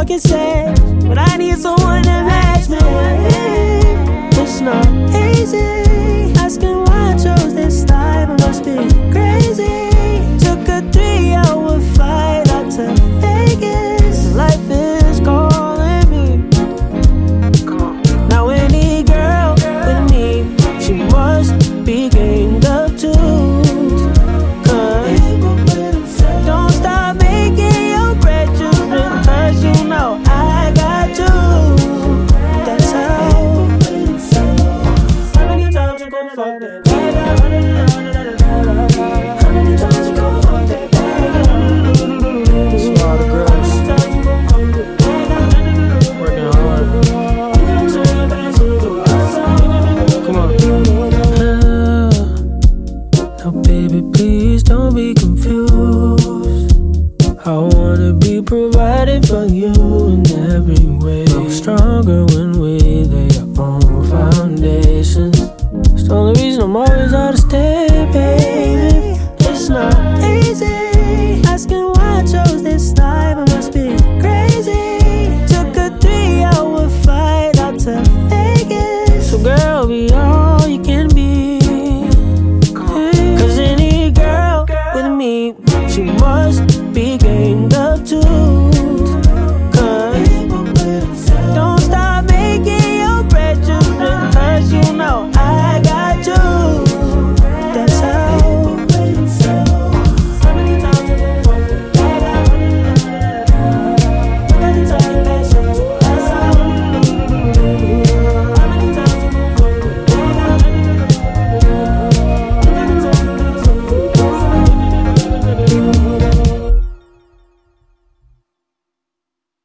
can say, but I need someone to match me. It's not easy asking why I chose this time. It must be crazy. Took a 3-hour flight out to Vegas. Life is calling me. Now any girl with me, she must be gamed up too. Don't stop making your bread just because you know I got you. That's how. How many times you gon' fuck that bag? How many times you gon' fuck that bag? It's all the girls working hard. Come on. Now baby, please don't be confused. I wanna be provided for you in every way. Stronger when we lay our own foundations. It's the only reason I'm always out of state.